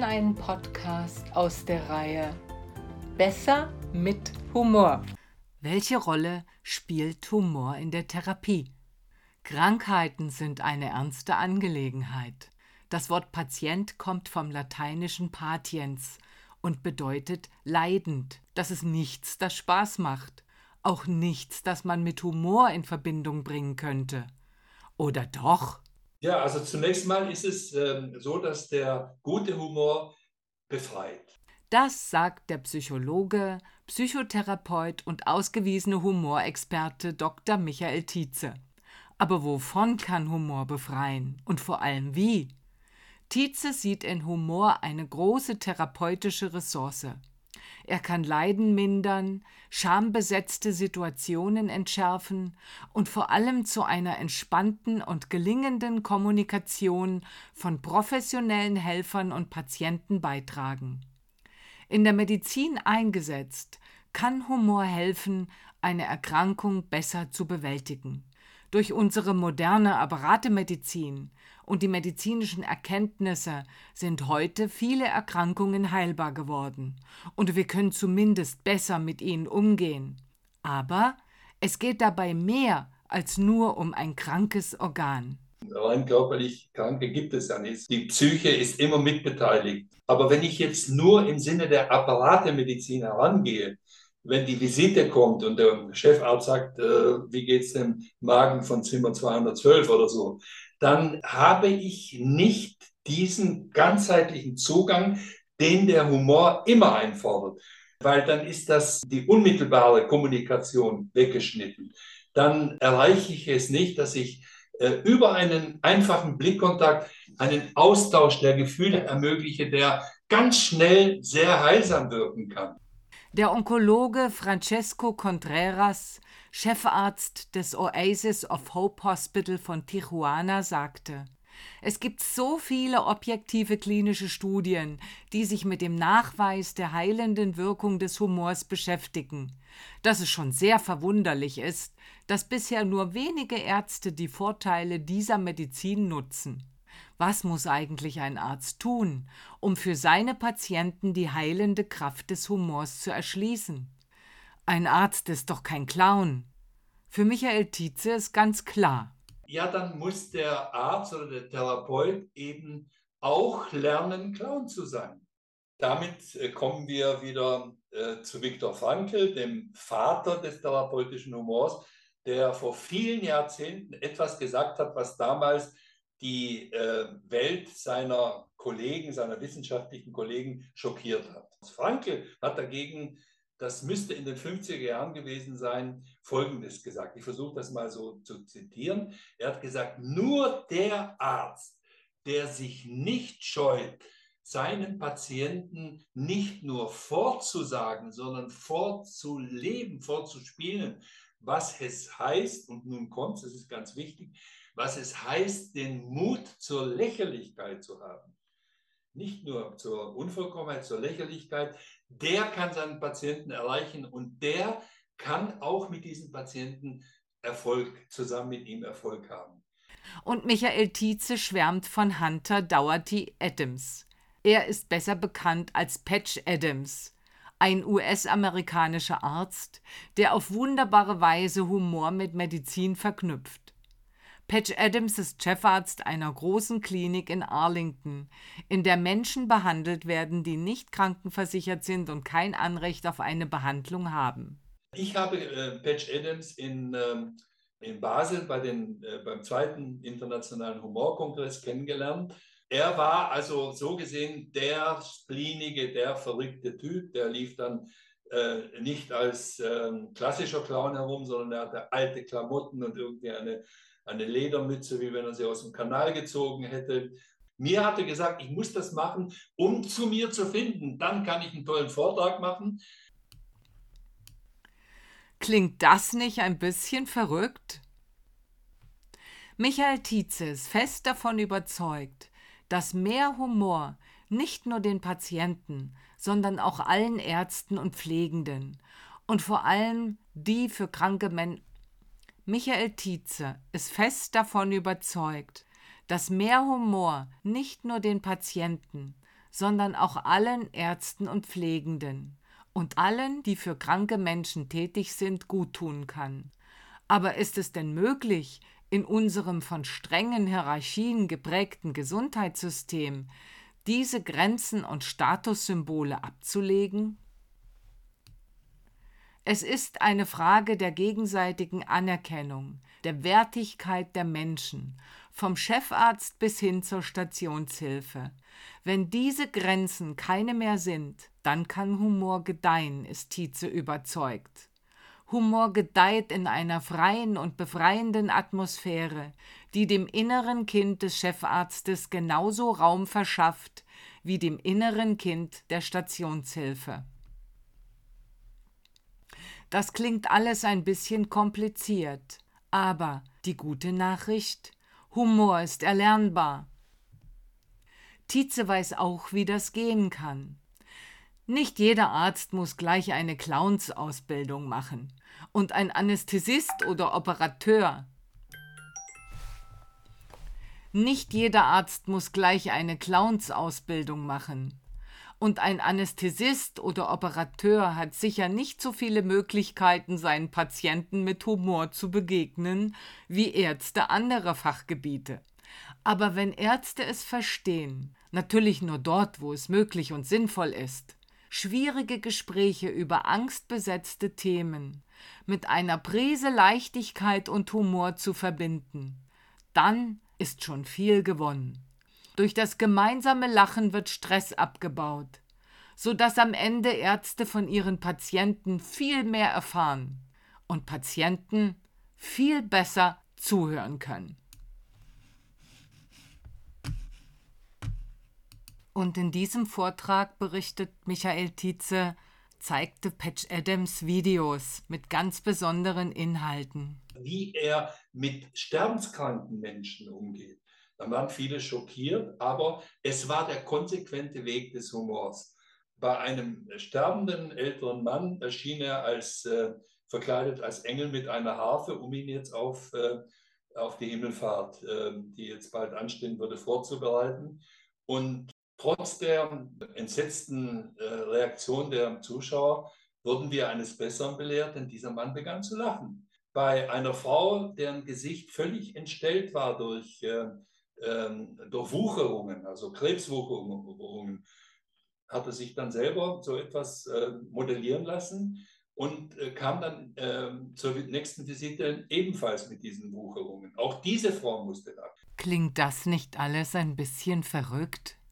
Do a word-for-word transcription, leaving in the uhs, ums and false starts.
einen Podcast aus der Reihe Besser mit Humor. Welche Rolle spielt Humor in der Therapie? Krankheiten sind eine ernste Angelegenheit. Das Wort Patient kommt vom lateinischen patiens und bedeutet leidend. Das ist nichts, das Spaß macht. Auch nichts, das man mit Humor in Verbindung bringen könnte. Oder doch? Ja, also zunächst mal ist es ähm, so, dass der gute Humor befreit. Das sagt der Psychologe, Psychotherapeut und ausgewiesene Humorexperte Doktor Michael Tietze. Aber wovon kann Humor befreien? Und vor allem wie? Tietze sieht in Humor eine große therapeutische Ressource. Er kann Leiden mindern, schambesetzte Situationen entschärfen und vor allem zu einer entspannten und gelingenden Kommunikation von professionellen Helfern und Patienten beitragen. In der Medizin eingesetzt, kann Humor helfen, eine Erkrankung besser zu bewältigen. Durch unsere moderne Apparatemedizin und die medizinischen Erkenntnisse sind heute viele Erkrankungen heilbar geworden und wir können zumindest besser mit ihnen umgehen. Aber es geht dabei mehr als nur um ein krankes Organ. Rein körperlich Kranke gibt es ja nicht. Die Psyche ist immer mitbeteiligt. Aber wenn ich jetzt nur im Sinne der Apparatemedizin herangehe, wenn die Visite kommt und der Chefarzt sagt, äh, wie geht es dem Magen von Zimmer zweihundertzwölf oder so, dann habe ich nicht diesen ganzheitlichen Zugang, den der Humor immer einfordert. Weil dann ist das die unmittelbare Kommunikation weggeschnitten. Dann erreiche ich es nicht, dass ich äh, über einen einfachen Blickkontakt einen Austausch der Gefühle ermögliche, der ganz schnell sehr heilsam wirken kann. Der Onkologe Francesco Contreras, Chefarzt des Oasis of Hope Hospital von Tijuana, sagte: Es gibt so viele objektive klinische Studien, die sich mit dem Nachweis der heilenden Wirkung des Humors beschäftigen, dass es schon sehr verwunderlich ist, dass bisher nur wenige Ärzte die Vorteile dieser Medizin nutzen. Was muss eigentlich ein Arzt tun, um für seine Patienten die heilende Kraft des Humors zu erschließen? Ein Arzt ist doch kein Clown. Für Michael Tietze ist ganz klar. Ja, dann muss der Arzt oder der Therapeut eben auch lernen, Clown zu sein. Damit äh, kommen wir wieder äh, zu Viktor Frankl, dem Vater des therapeutischen Humors, der vor vielen Jahrzehnten etwas gesagt hat, was damals die äh, Welt seiner Kollegen, seiner wissenschaftlichen Kollegen schockiert hat. Frankl hat dagegen, das müsste in den fünfziger Jahren gewesen sein, Folgendes gesagt. Ich versuche das mal so zu zitieren. Er hat gesagt, nur der Arzt, der sich nicht scheut, seinen Patienten nicht nur vorzusagen, sondern vorzuleben, vorzuspielen, was es heißt, und nun kommt es, das ist ganz wichtig, was es heißt, den Mut zur Lächerlichkeit zu haben. Nicht nur zur Unvollkommenheit, zur Lächerlichkeit. Der kann seinen Patienten erreichen und der kann auch mit diesen Patienten Erfolg, zusammen mit ihm Erfolg haben. Und Michael Tietze schwärmt von Hunter Dougherty Adams. Er ist besser bekannt als Patch Adams, ein U S-amerikanischer Arzt, der auf wunderbare Weise Humor mit Medizin verknüpft. Patch Adams ist Chefarzt einer großen Klinik in Arlington, in der Menschen behandelt werden, die nicht krankenversichert sind und kein Anrecht auf eine Behandlung haben. Ich habe äh, Patch Adams in, ähm, in Basel bei den, äh, beim zweiten Internationalen Humorkongress kennengelernt. Er war also so gesehen der spleenige, der verrückte Typ, der lief dann äh, nicht als äh, klassischer Clown herum, sondern er hatte alte Klamotten und irgendwie eine, eine Ledermütze, wie wenn er sie aus dem Kanal gezogen hätte. Mir hat er gesagt, ich muss das machen, um zu mir zu finden. Dann kann ich einen tollen Vortrag machen. Klingt das nicht ein bisschen verrückt? Michael Tietze ist fest davon überzeugt, dass mehr Humor nicht nur den Patienten, sondern auch allen Ärzten und Pflegenden und vor allem die für kranke Menschen. Michael Tietze ist fest davon überzeugt, dass mehr Humor nicht nur den Patienten, sondern auch allen Ärzten und Pflegenden und allen, die für kranke Menschen tätig sind, guttun kann. Aber ist es denn möglich, in unserem von strengen Hierarchien geprägten Gesundheitssystem diese Grenzen und Statussymbole abzulegen? Es ist eine Frage der gegenseitigen Anerkennung, der Wertigkeit der Menschen, vom Chefarzt bis hin zur Stationshilfe. Wenn diese Grenzen keine mehr sind, dann kann Humor gedeihen, ist Tietze überzeugt. Humor gedeiht in einer freien und befreienden Atmosphäre, die dem inneren Kind des Chefarztes genauso Raum verschafft wie dem inneren Kind der Stationshilfe. Das klingt alles ein bisschen kompliziert, aber die gute Nachricht: Humor ist erlernbar. Tietze weiß auch, wie das gehen kann. Nicht jeder Arzt muss gleich eine Clownsausbildung machen und ein Anästhesist oder Operateur. Nicht jeder Arzt muss gleich eine Clownsausbildung machen. Und ein Anästhesist oder Operateur hat sicher nicht so viele Möglichkeiten, seinen Patienten mit Humor zu begegnen, wie Ärzte anderer Fachgebiete. Aber wenn Ärzte es verstehen, natürlich nur dort, wo es möglich und sinnvoll ist, schwierige Gespräche über angstbesetzte Themen mit einer Prise Leichtigkeit und Humor zu verbinden, dann ist schon viel gewonnen. Durch das gemeinsame Lachen wird Stress abgebaut, sodass am Ende Ärzte von ihren Patienten viel mehr erfahren und Patienten viel besser zuhören können. Und in diesem Vortrag, berichtet Michael Tietze, zeigte Patch Adams Videos mit ganz besonderen Inhalten. Wie er mit sterbenskranken Menschen umgeht. Da waren viele schockiert, aber es war der konsequente Weg des Humors. Bei einem sterbenden älteren Mann erschien er als äh, verkleidet als Engel mit einer Harfe, um ihn jetzt auf, äh, auf die Himmelfahrt, äh, die jetzt bald anstehen würde, vorzubereiten. Und trotz der entsetzten äh, Reaktion der Zuschauer wurden wir eines Besseren belehrt, denn dieser Mann begann zu lachen. Bei einer Frau, deren Gesicht völlig entstellt war durch, äh, äh, durch Wucherungen, also Krebswucherungen, hat er sich dann selber so etwas äh, modellieren lassen und äh, kam dann äh, zur nächsten Visite ebenfalls mit diesen Wucherungen. Auch diese Frau musste lachen. Klingt das nicht alles ein bisschen verrückt?